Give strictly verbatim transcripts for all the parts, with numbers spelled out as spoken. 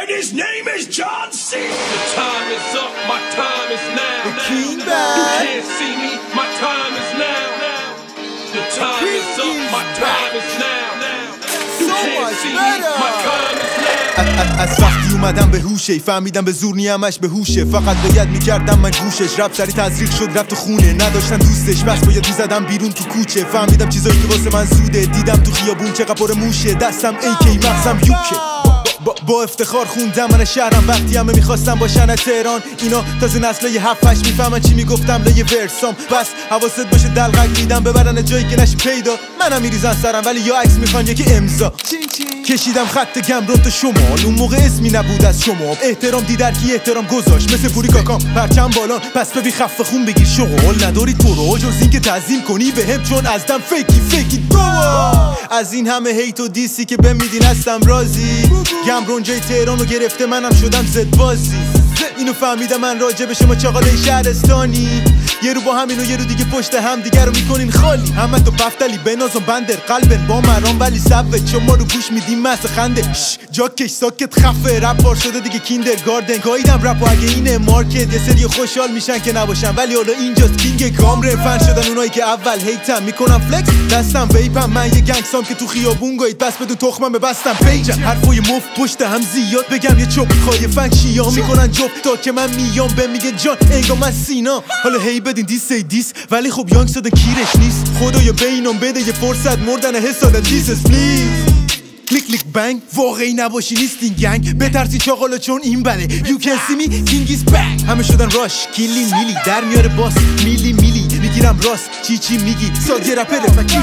his name is John C. The time is up, my time is now. The king You back. can't see me, my time is now. The time is up, my time is now. You So can't much see me, better. my time is now. از وقتی اومدم به هوشه فهمیدم به زور نیامش به هوشه فقط باید میکردم من گوشش رب سری تزریق شد رفت تو خونه نداشتن دوستش بس باید میزدم بیرون تو کوچه فهمیدم چیزایی که واسه من زوده دیدم تو خیابون چقدر پر موشه دستم ای کی مغزم یوکه با, با افتخار خوندم من شهرم وقتی همه میخواستم باشن از تهران اینا تازه نسلای هفت هشت میفهمن چی میگفتم لای ورسام بس حواست باشه دلقک میدم ببرن جایی که نشه پیدا منم میریزن سرم ولی یا عکس میخوان یکی امضا کشیدم خط گمرون تا شمال اون موقع اسمی نبود از شما احترام دیدر کی احترام گذاشت مثل پوری کاکام پرچم بالان پس ببی خفه خون بگیر شغل نداری تو رو جز این که تعظیم کنی به هم چون از دم فیکی فیکی دو از این همه هیت و دیسی که به میدین هستم راضی گمرون جای تهرانو گرفته منم شدم زد بازی اینو فهمیدم من راجع به شما چاقاله شهرستانی یه رو با همین و یه رو دیگه پشت هم دیگه رو میکنین خالی همه تو پفتلی بنازم بندر قلبن با مرام ولی سبت شما رو گوش میدیم مست خنده جاکش ساکت خفه رپ بار شده دیگه کیندرگاردن گاییدم رپ و اگه اینه مارکت یه سری خوشحال میشن که نباشن ولی حالا اینجاست کینگ کامره فن شدن اونایی که اول هیتم میکنم فلکس دستم ویپم من یه گنگسام که تو خیابون گایید پس بدون تخمم ببستم پیجم حرفای مفت پشت هم زیاد بگم یه چوب خایفن چیا میکنن جوب تا که من میام به میگه جان انگار من سینا حالا هی بدین دیس ای دیس ولی خب یانگ ساده کیرش نیست خدایا بینم بده یه فرصت مردن حسادت جیسس پلیز کلیک کلیک بنگ واقعی نباشی نیستین گنگ بترسی چاقالا چون این بله You can see me king is back همه شدن راش کیلی میلی در میاره باس میلی میلی میگیرم راست چی چی میگی ساده رپر فکر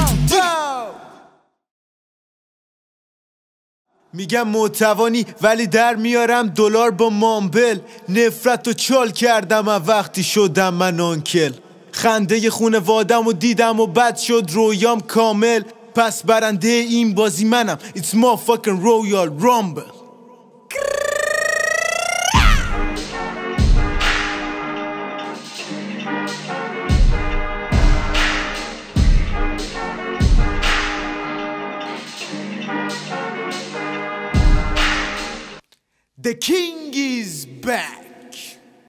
میگم متوانی ولی در میارم دلار با مامبل نفرت و چال کردم و وقتی شدم من آنکل خنده خونه وادم و دیدم و بد شد رویام کامل پس برنده این بازی منم It's motherfucking Royal Rumble The king is back